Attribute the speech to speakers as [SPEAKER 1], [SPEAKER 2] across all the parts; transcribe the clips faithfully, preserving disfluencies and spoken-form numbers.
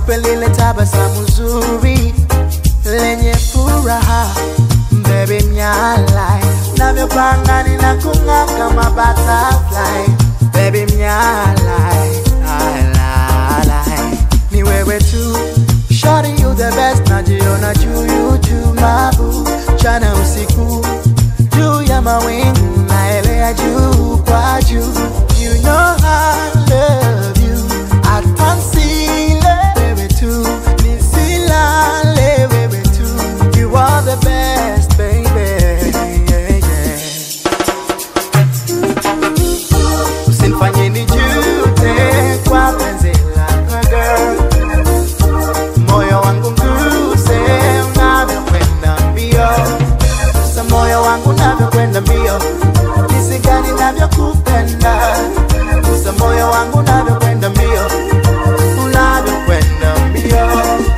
[SPEAKER 1] nikupe lile tabasamu zuri lenye furaha, baby mnyalai, navyopanga nina kung'aa kama butterfly, baby mnyalai, alai, ni wewe tu, shawty you the best, najiona juu you tu mabu, chana usiku, juu ya mawingu, naelea juu kwa juu, you know I love you, I can't see it, wewe tu, nisilale wewe tu, you are the best baby, yeah, yeah. Usinifanye nijute kwa penzi lako girl, moyo wangu mguse unavyokwenda mbio, sa moyo wangu unavyokwenda mbio, jinsi gani navyokupenda, sa moyo wangu unavyokwenda mbio, unavyokwenda mbio.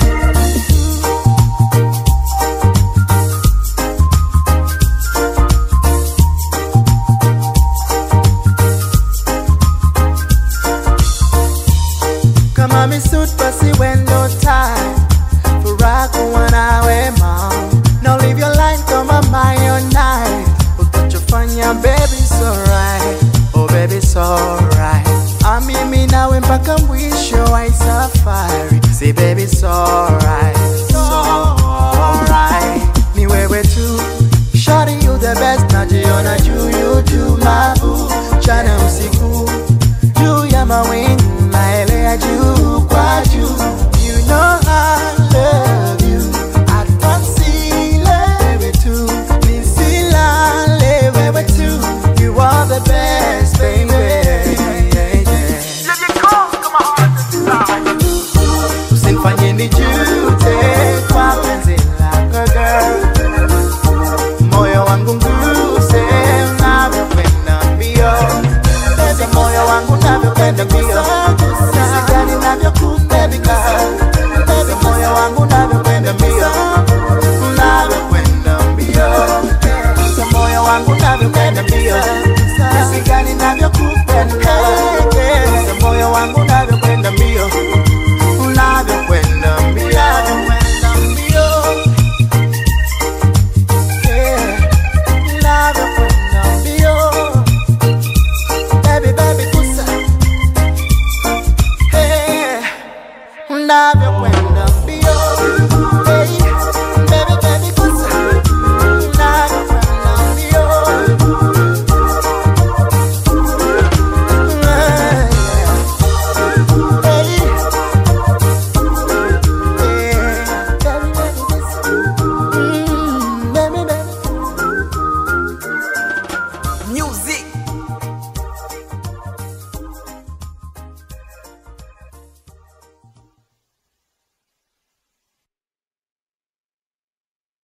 [SPEAKER 1] Kama misut basi wendo time, furaha kuwa nawe mom, now live your life kama my night, utachofanya baby it's alright, oh baby it's alright, amimi nawe mpaka mwisho wa safari, say baby it's alright, it's alright, ni wewe tu, shawty you the best, najiona juu you do mabu, chana